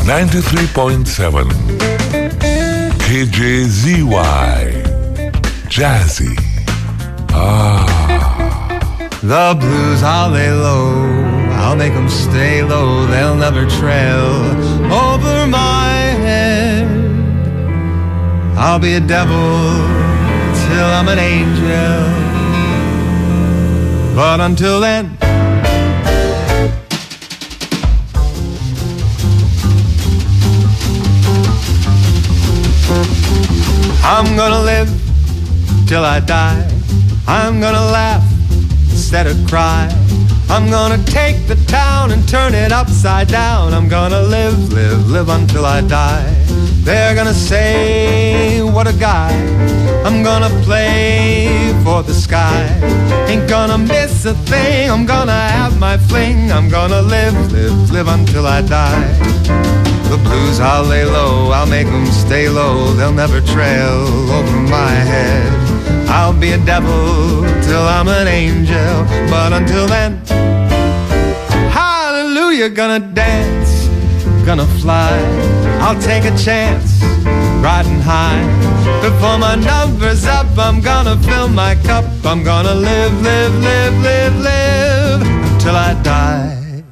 93.7 KJZY Jazzy. The blues, I'll lay low, I'll make them stay low, they'll never trail over my head. I'll be a devil till I'm an angel, but until then, I'm gonna live till I die. I'm gonna laugh instead of cry. I'm gonna take the town and turn it upside down. I'm gonna live, live, live until I die. They're gonna say, what a guy. I'm gonna play for the sky. Ain't gonna miss a thing. I'm gonna have my fling. I'm gonna live, live, live until I die. The blues, I'll lay low, I'll make them stay low. They'll never trail over my head. I'll be a devil till I'm an angel, but until then, hallelujah, gonna dance, gonna fly. I'll take a chance, riding high. Before my number's up, I'm gonna fill my cup. I'm gonna live, live, live, live, live till I die.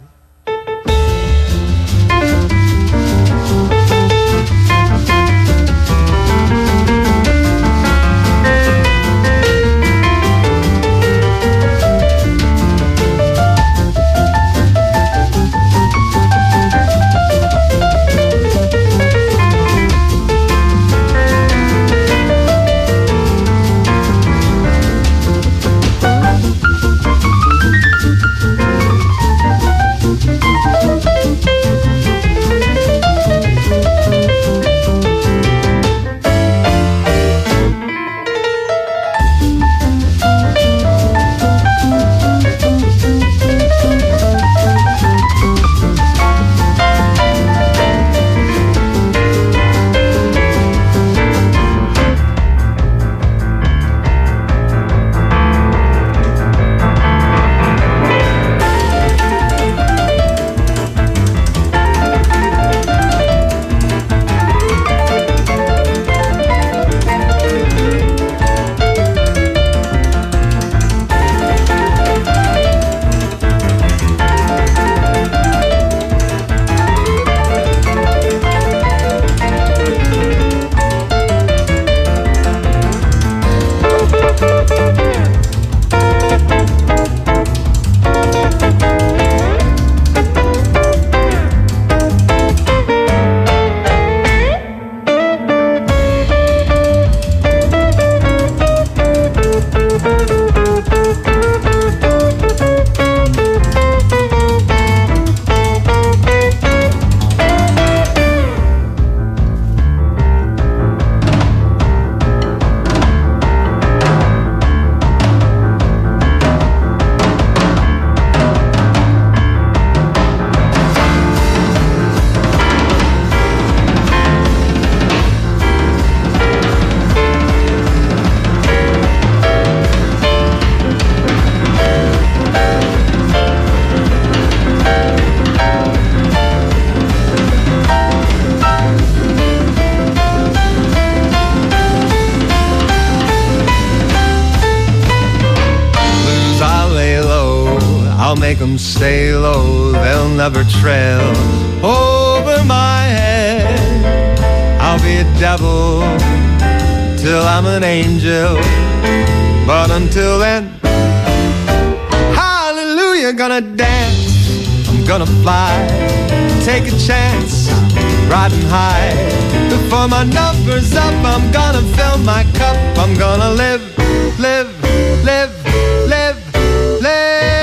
Make them stay low, they'll never trail over my head. I'll be a devil till I'm an angel, but until then, hallelujah, gonna dance, I'm gonna fly, take a chance, riding high. Before my number's up, I'm gonna fill my cup. I'm gonna live, live, live, live, live.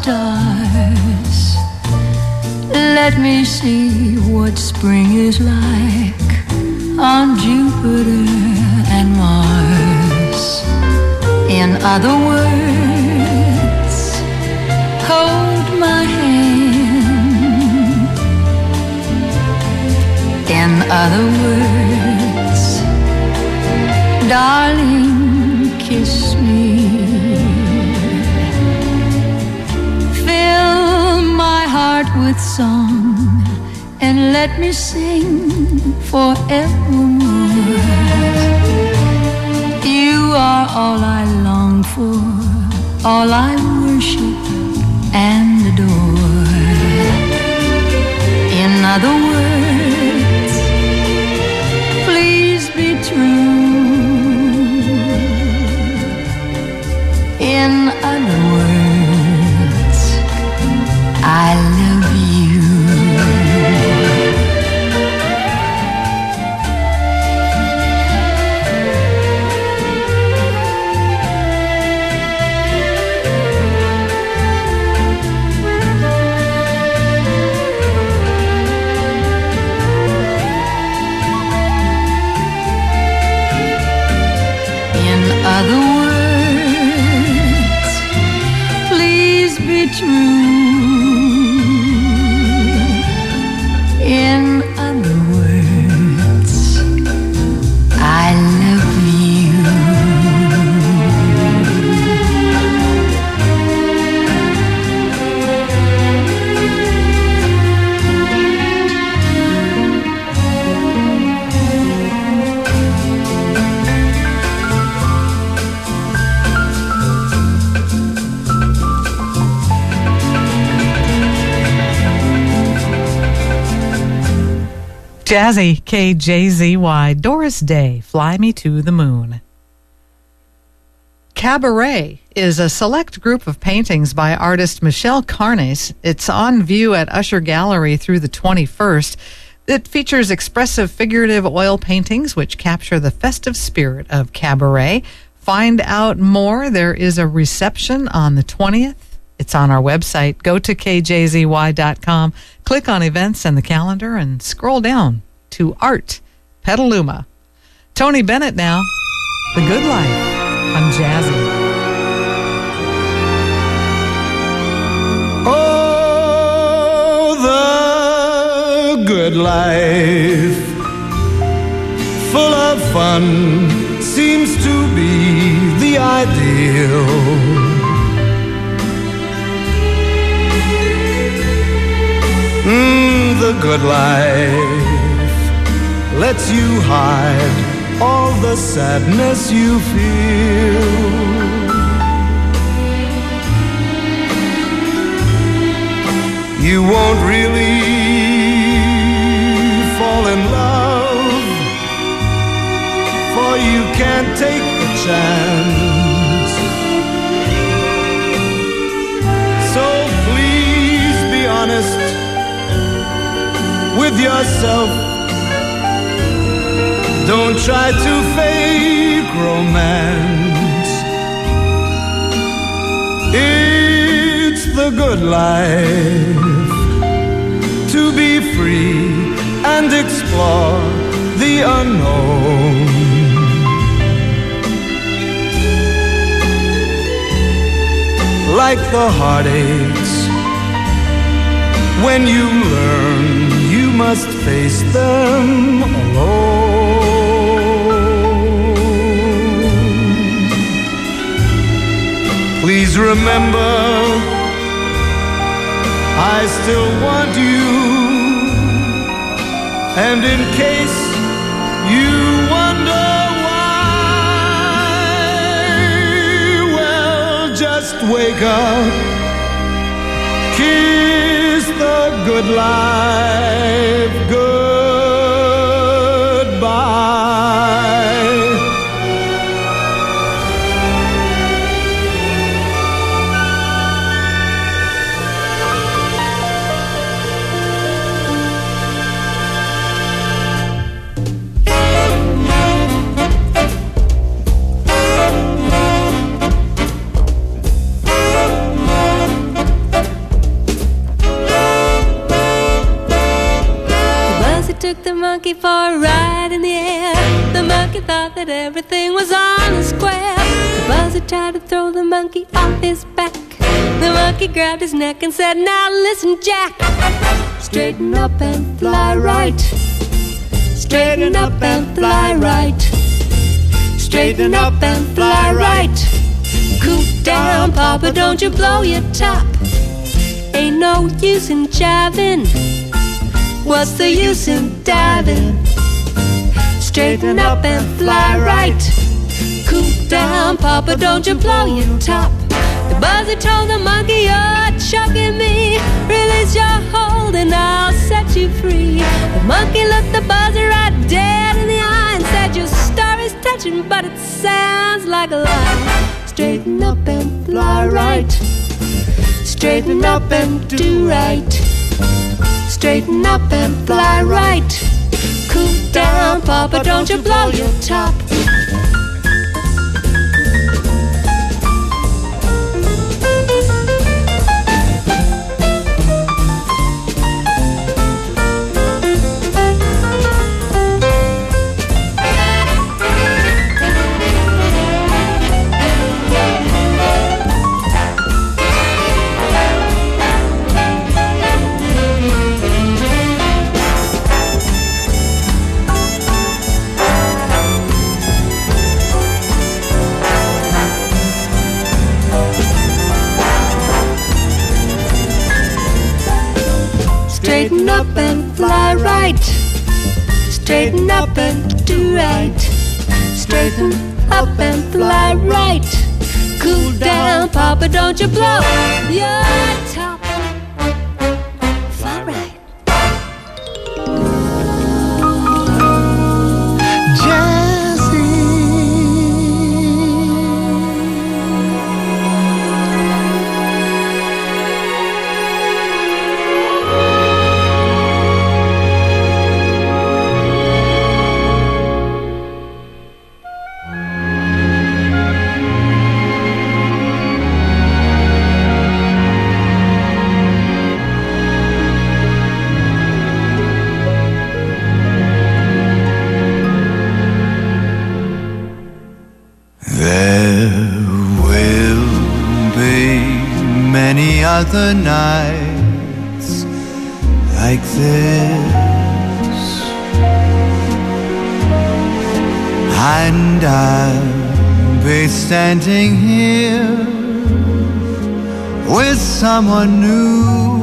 stars. Let me see what spring is like on Jupiter and Mars. In other words, hold my hand. In other words, darling, kiss me. Fill my heart with song and let me sing forevermore. You are all I long for, all I worship and adore. In other words, please be true. In other words, I love you. Other words, please be true. In other words, I love you. Jazzy, KJZY, Doris Day, Fly Me to the Moon. Cabaret is a select group of paintings by artist Michelle Carnes. It's on view at Usher Gallery through the 21st. It features expressive figurative oil paintings which capture the festive spirit of cabaret. Find out more. There is a reception on the 20th. It's on our website. Go to kjzy.com, click on events and the calendar, and scroll down to Art Petaluma. Tony Bennett now, The Good Life on Jazzy. Oh, the good life, full of fun, seems to be the ideal. The good life lets you hide all the sadness you feel. You won't really fall in love, for you can't take the chance. So please be honest with yourself. Don't try to fake romance. It's the good life to be free and explore the unknown. Like the heartaches, when you learn you must face them alone. Please remember, I still want you. And in case you wonder why, well, just wake up, kiss the good life goodbye. monkey for a ride in the air. The monkey thought that everything was on the square. The buzzer tried to throw the monkey off his back. The monkey grabbed his neck and said, now listen, Jack. Straighten up and fly right. Straighten up and fly right. Straighten up and fly right. Cool down, Papa, don't you blow your top. Ain't no use in jiving. What's the use in diving? Straighten up and fly right. Cool down, Papa, don't you blow your top. The buzzer told the monkey, you're choking me. Release your hold and I'll set you free. The monkey looked the buzzer right dead in the eye and said, your story's touching, but it sounds like a lie. Straighten up and fly right. Straighten up and do right. Straighten up and fly right. Cool down, Papa, don't you blow your top. Straighten up and fly right. Straighten up and do right. Straighten up and fly right. Cool down, Papa, don't you blow your top. Fly right. Other nights like this, and I'll be standing here with someone new.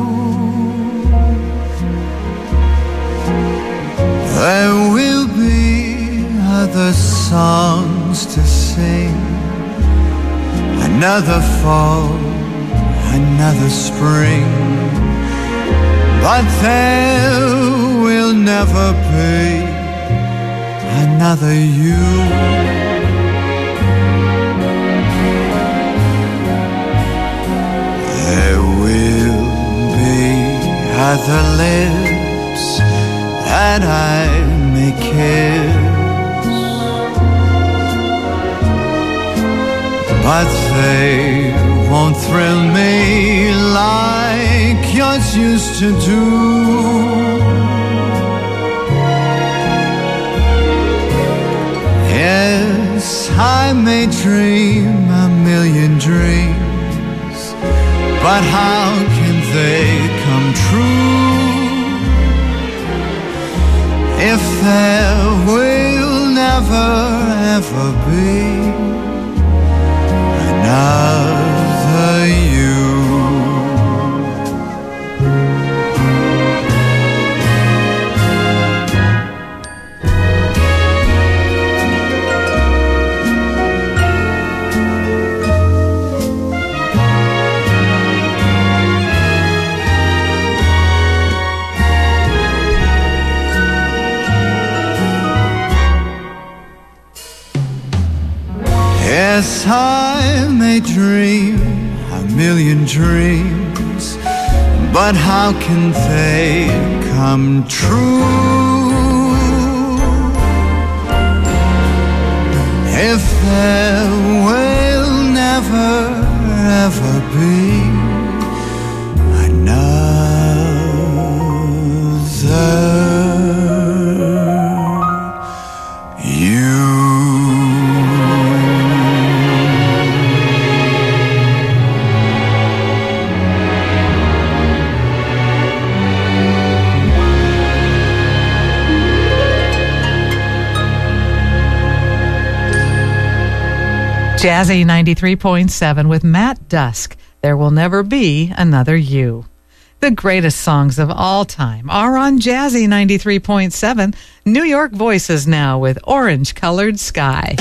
There will be other songs to sing, another fall, another spring, but there will never be another you. There will be other lips that I may kiss, but they won't thrill me like yours used to do. Yes, I may dream a million dreams, but how can they come true if there will never ever be another you? Yes, I may dream a million dreams, but how can they come true if there will never ever be another Jazzy 93.7 with Matt Dusk. There will never be another you. The greatest songs of all time are on Jazzy 93.7. New York Voices now with Orange Colored Sky.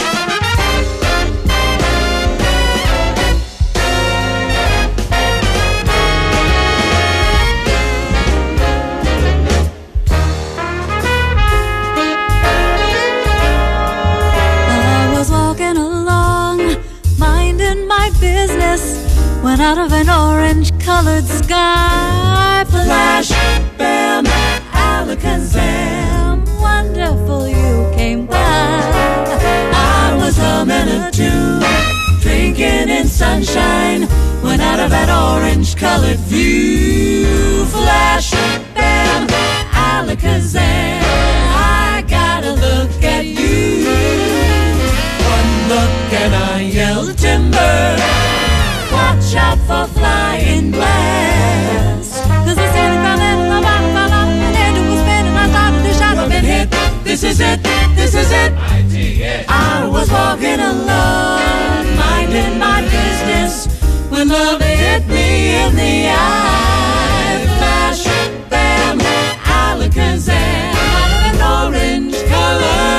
Went out of an orange-colored sky. Flash, bam, alakazam. Wonderful you came by. I was humming a tune, drinking in sunshine. Went out of that orange-colored view. Flash, bam, alakazam. I gotta look at you. One look and I yelled timber. Watch out for flying glass. 'Cause the ceiling fell in and the bottom fell off and it was spinning. I started to shout, I've been hit. This is it, this is it. I was walking alone, minding my business, when love hit me in the eye. Flash, bam, alakazam. Out of an orange color.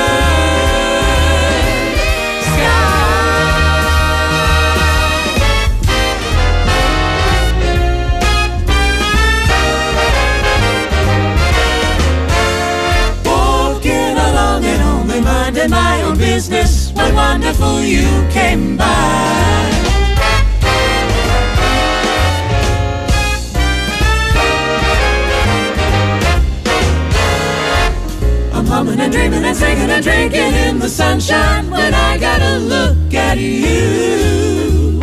Minding my own business, what wonderful you came by. I'm humming and dreaming and singing and drinking in the sunshine when I gotta look at you.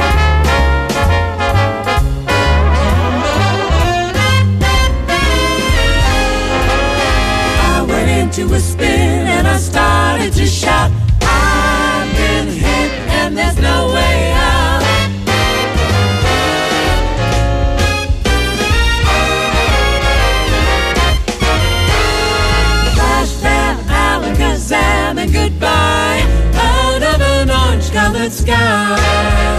I went into a spin and I started to shout, I've been hit and there's no way out. Flash, bam, alakazam, and goodbye out of an orange-colored sky.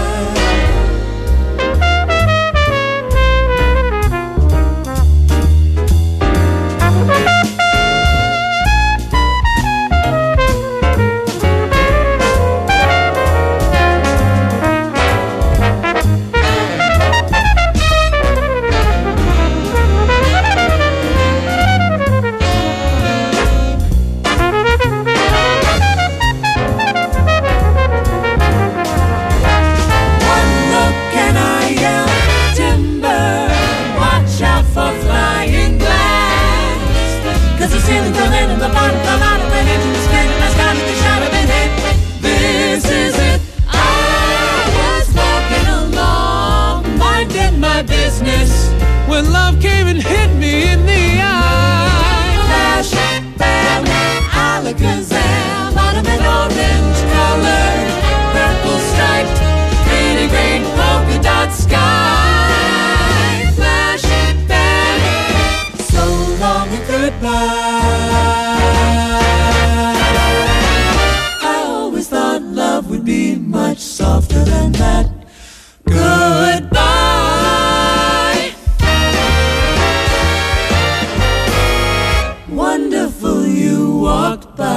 When love came and hit me in the eye. Flash, bam, alakazam. Out of an orange colored, purple striped, pretty green polka dot sky. Flash, bam, so long and goodbye. I always thought love would be much softer than that. Goodbye. Wonderful you walked by.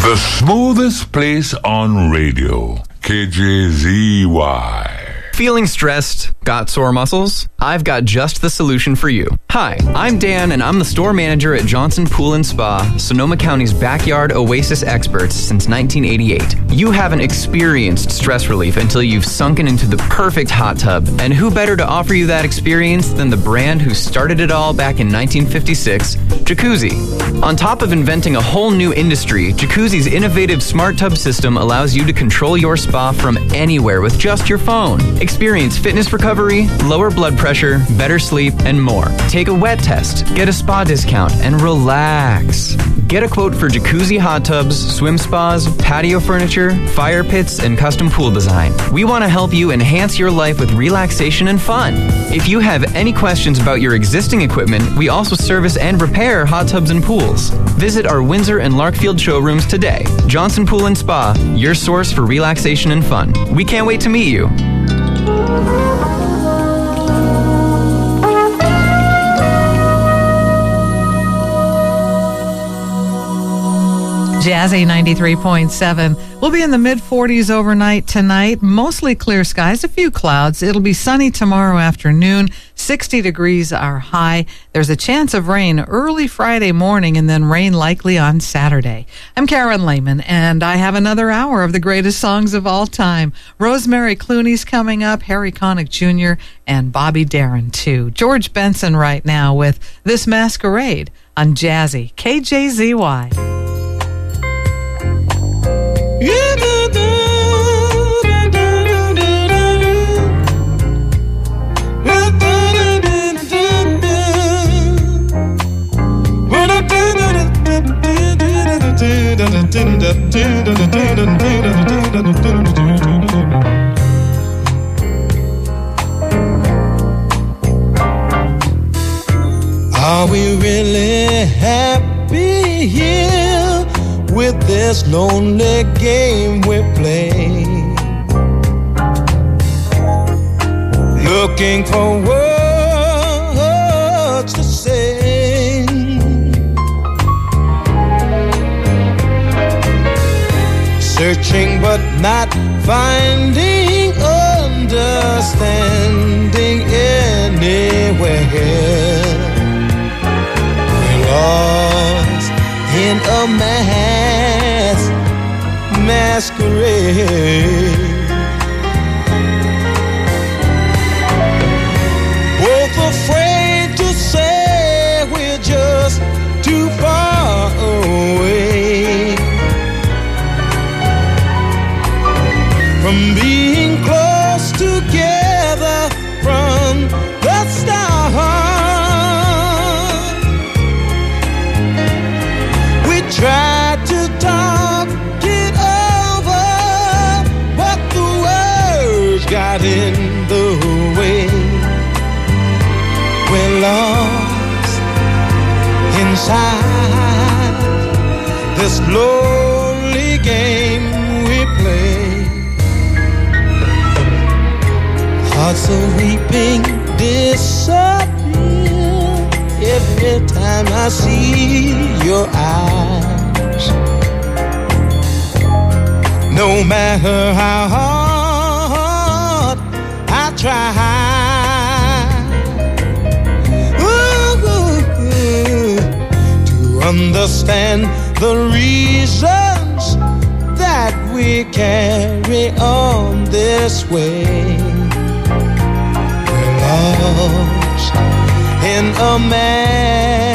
The smoothest place on radio. KJZY. Feeling stressed? Got sore muscles? I've got just the solution for you. Hi, I'm Dan, and I'm the store manager at Johnson Pool & Spa, Sonoma County's backyard oasis experts since 1988. You haven't experienced stress relief until you've sunken into the perfect hot tub. And who better to offer you that experience than the brand who started it all back in 1956, Jacuzzi. On top of inventing a whole new industry, Jacuzzi's innovative smart tub system allows you to control your spa from anywhere with just your phone. Experience fitness recovery, lower blood pressure, better sleep, and more. Take a wet test, get a spa discount, and relax. Get a quote for jacuzzi hot tubs, swim spas, patio furniture, fire pits, and custom pool design. We want to help you enhance your life with relaxation and fun. If you have any questions about your existing equipment, we also service and repair hot tubs and pools. Visit our Windsor and Larkfield showrooms today. Johnson Pool & Spa, your source for relaxation and fun. We can't wait to meet you. Jazzy 93.7. We'll be in the mid-40s overnight tonight. Mostly clear skies, a few clouds. It'll be sunny tomorrow afternoon. 60 degrees our high. There's a chance of rain early Friday morning and then rain likely on Saturday. I'm Karen Lehman, and I have another hour of the greatest songs of all time. Rosemary Clooney's coming up, Harry Connick Jr., and Bobby Darin, too. George Benson right now with This Masquerade on Jazzy, KJZY. Are we really happy here with this lonely game we play? Looking for words to say, searching but not finding understanding anywhere. We're lost in a masquerade. Both afraid to say we're just too far away from being close together from the start. We tried to talk it over, but the words got in the way. We're lost inside this lonely game we play. Hearts are weeping disappear every time I see your eyes. No matter how hard I try, to understand the reasons that we carry on this way. We're lost in a